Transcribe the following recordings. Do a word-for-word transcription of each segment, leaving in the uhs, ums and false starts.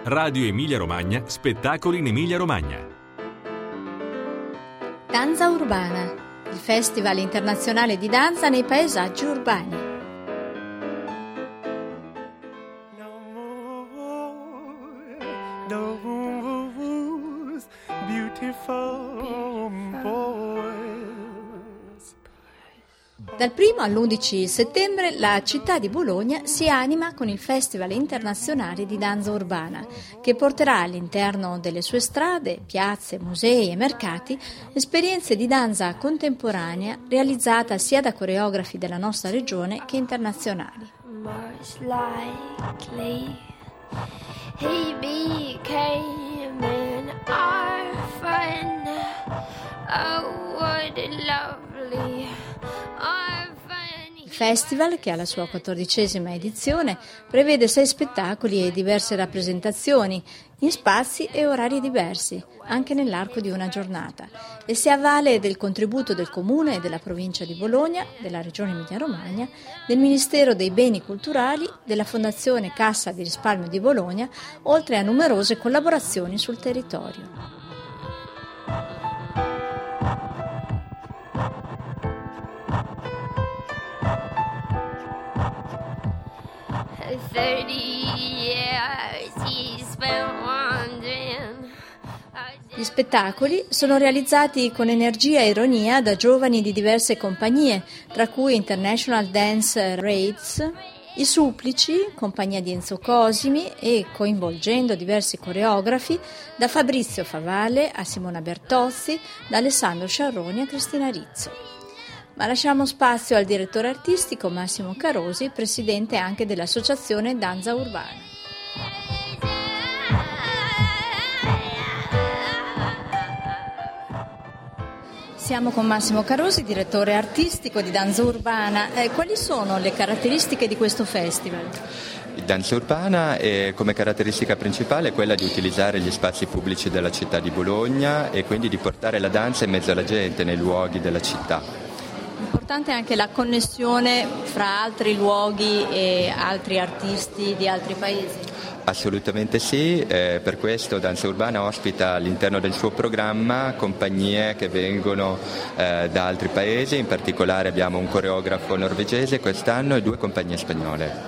Radio Emilia Romagna, spettacoli in Emilia Romagna. Danza urbana, il festival internazionale di danza nei paesaggi urbani. Dal primo all'undici settembre la città di Bologna si anima con il Festival internazionale di danza urbana, che porterà all'interno delle sue strade, piazze, musei e mercati esperienze di danza contemporanea realizzata sia da coreografi della nostra regione che internazionali. Most likely he became an orphan. Oh, what a lovely Il festival, che ha la sua quattordicesima edizione, prevede sei spettacoli e diverse rappresentazioni in spazi e orari diversi, anche nell'arco di una giornata, e si avvale del contributo del Comune e della Provincia di Bologna, della Regione Emilia-Romagna, del Ministero dei Beni Culturali, della Fondazione Cassa di Risparmio di Bologna, oltre a numerose collaborazioni sul territorio. Gli spettacoli sono realizzati con energia e ironia da giovani di diverse compagnie, tra cui International Dance Raids, I Supplici, compagnia di Enzo Cosimi, e coinvolgendo diversi coreografi, da Fabrizio Favale a Simona Bertozzi, da Alessandro Sciarroni a Cristina Rizzo. Ma lasciamo spazio al direttore artistico Massimo Carosi, presidente anche dell'Associazione Danza Urbana. Siamo con Massimo Carosi, direttore artistico di Danza Urbana. Eh, quali sono le caratteristiche di questo festival? Danza urbana è, come caratteristica principale, quella di utilizzare gli spazi pubblici della città di Bologna e quindi di portare la danza in mezzo alla gente, nei luoghi della città. Importante anche la connessione fra altri luoghi e altri artisti di altri paesi. Assolutamente sì, eh, per questo Danza Urbana ospita all'interno del suo programma compagnie che vengono eh, da altri paesi, in particolare abbiamo un coreografo norvegese quest'anno e due compagnie spagnole.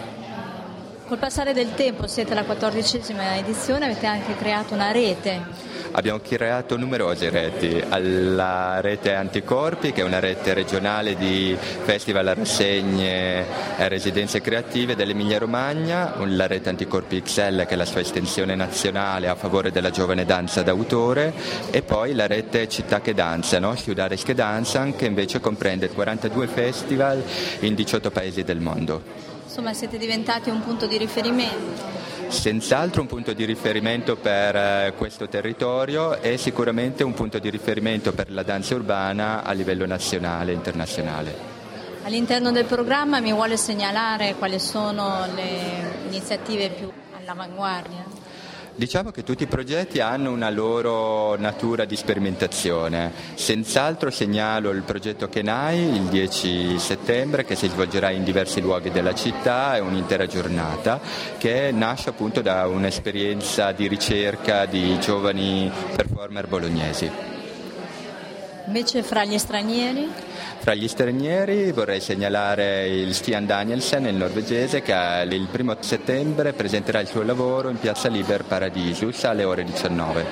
Col passare del tempo, siete alla quattordicesima edizione, avete anche creato una rete. Abbiamo creato numerose reti, la rete Anticorpi, che è una rete regionale di festival, rassegne e residenze creative dell'Emilia Romagna, la rete Anticorpi X L, che è la sua estensione nazionale a favore della giovane danza d'autore, e poi la rete Città che Danza, no? Ciudades che Danzan, che invece comprende quarantadue festival in diciotto paesi del mondo. Insomma, siete diventati un punto di riferimento. Senz'altro un punto di riferimento per eh, questo territorio e sicuramente un punto di riferimento per la danza urbana a livello nazionale e internazionale. All'interno del programma mi vuole segnalare quali sono le iniziative più all'avanguardia? Diciamo che tutti i progetti hanno una loro natura di sperimentazione. Senz'altro segnalo il progetto Kenai il dieci settembre, che si svolgerà in diversi luoghi della città, è un'intera giornata che nasce appunto da un'esperienza di ricerca di giovani performer bolognesi. Invece fra gli stranieri? Fra gli stranieri vorrei segnalare il Stian Danielsen, il norvegese, che il primo settembre presenterà il suo lavoro in Piazza Liber Paradisus alle ore diciannove.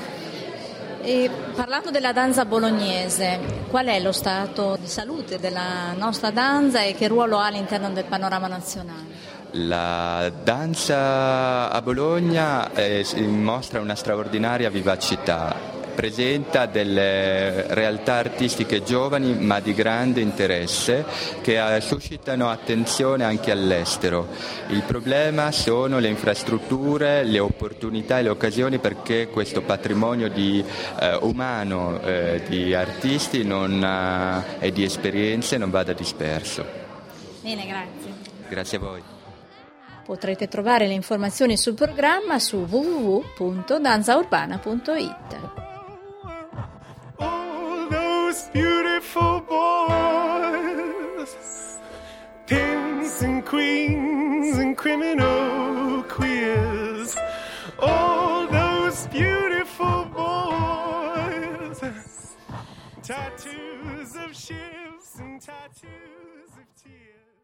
E parlando della danza bolognese, qual è lo stato di salute della nostra danza e che ruolo ha all'interno del panorama nazionale? La danza a Bologna eh, mostra una straordinaria vivacità. Presenta delle realtà artistiche giovani ma di grande interesse che suscitano attenzione anche all'estero. Il problema sono le infrastrutture, le opportunità e le occasioni perché questo patrimonio di, eh, umano eh, di artisti non, eh, e di esperienze non vada disperso. Bene, grazie. Grazie a voi. Potrete trovare le informazioni sul programma su w w w punto danza urbana punto i t. Beautiful boys, pimps and queens and criminal queers, tattoos of ships and tattoos of tears.